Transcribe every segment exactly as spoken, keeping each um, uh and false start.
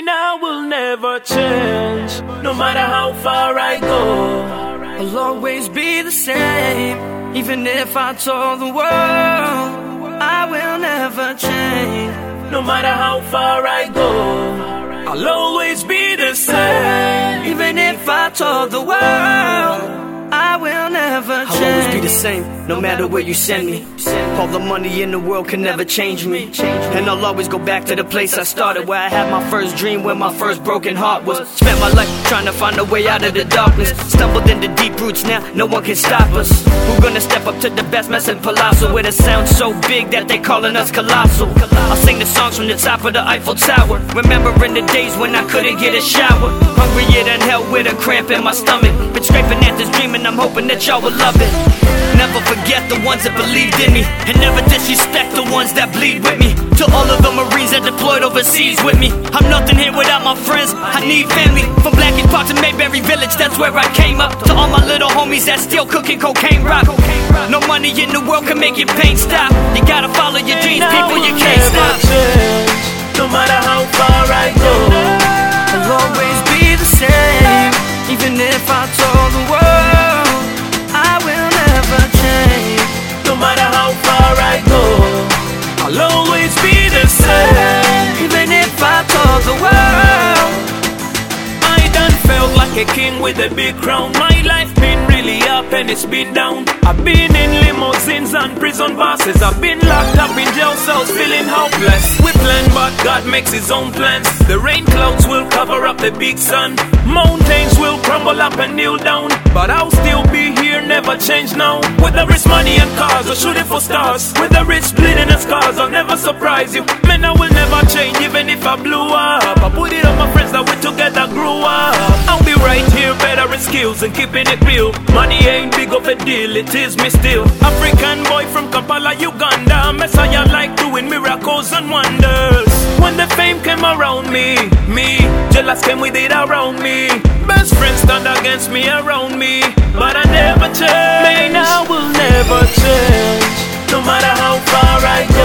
Mine I will never change, no matter how far I go. I'll always be the same, even if I told the world I will never change. No matter how far I go, I'll always be the same. Even if I told the world I will never change. I'll always be the same, no matter where you send me. All the money in the world can never change me. And I'll always go back to the place I started, where I had my first dream, where my first broken heart was. Spent my life trying to find a way out of the darkness. Stumbled into deep roots, now no one can stop us. We're gonna step up to the best mess in Palazzo, where the sound's so big that they calling us colossal. I'll sing the songs from the top of the Eiffel Tower, remembering the days when I couldn't get a shower. Hungrier than hell with a cramp in my stomach. Been scraping at this dream and I'm hoping that y'all will love it. Never forget the ones that believed in me, and never disrespect the ones that bleed with me. To all of the Marines that deployed overseas with me, I'm nothing here without my friends, I need family. From Blackie Park to Mayberry Village, that's where I came up. To all my little homies that still cooking cocaine rock. No money in the world can make your pain stop. You gotta follow your dreams, people, you can't stop. Change, no matter how far I go, I'll always be the same, even if I told the world I will never change. No matter how far I go, I'll always be the same. Even if I told the world I done felt like a king with a big crown. My life been really up and it's been down. I've been in limousines and prison buses. I've been locked up in jail cells feeling hopeless. We plan but God makes his own plans. The rain clouds will cover up the big sun. Mountains will crumble up and kneel down, but I'll still be here, never change now. Whether it's money and cars or shooting for stars, whether it's bleeding and scars, I'll never surprise you. Man, I will never change even if I blew up. I put it on my friends that we together grew up. I'll be right here, better in skills and keeping it real. Money ain't big of a deal, it is me still. African boy from Kampala, Uganda, Messiah like doing miracles and wonders. When the fame came around me, me, jealous came with it around me. Best friends stand against me, around me, but I never change. Man, I will never change, no matter how far I go.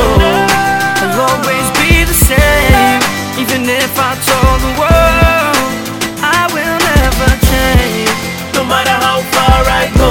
I'll always be the same, even if I told the world I will never change. No matter how far I go,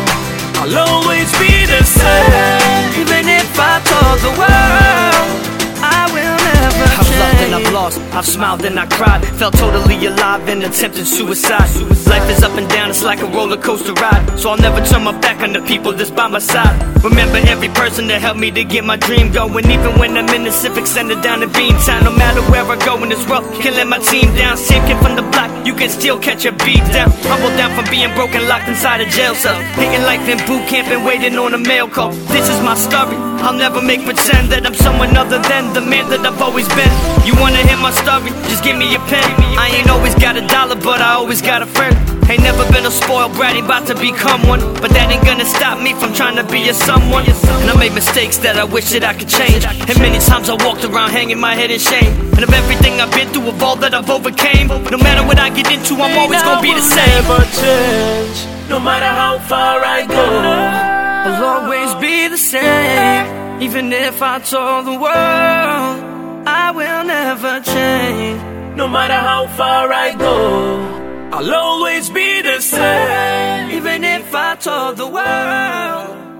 I'll always be the same. Even if I told the world I will never change. I've loved and I've lost, I've smiled and I cried. Felt totally alive and attempted suicide. Life is up and down, it's like a roller coaster ride. So I'll never turn my back on the people that's by my side. Remember every person that helped me to get my dream going. Even when I'm in the Civic Center down in Beantown. No matter where I go in this world, can't let my team down. Same kid from the block, you can still catch a beat down. Humbled down from being broken, locked inside a jail cell. Hating life in boot camp and waiting on a mail call. This is my story, I'll never make pretend that I'm someone other than the man that I've always been. You wanna hear my story? Just give me a pen. I ain't always got a dollar, but I always got a friend. Ain't never been a spoiled brat, ain't about to become one. But that ain't gonna stop me from trying to be a someone. And I made mistakes that I wish that I could change. And many times I walked around hanging my head in shame. And of everything I've been through, of all that I've overcame, no matter what I get into, I'm always gonna be the same. Never change, no matter how far I go. I'll always be the same, even if I told the world I will never change. No matter how far I go, I'll always be the same. Even if I told the world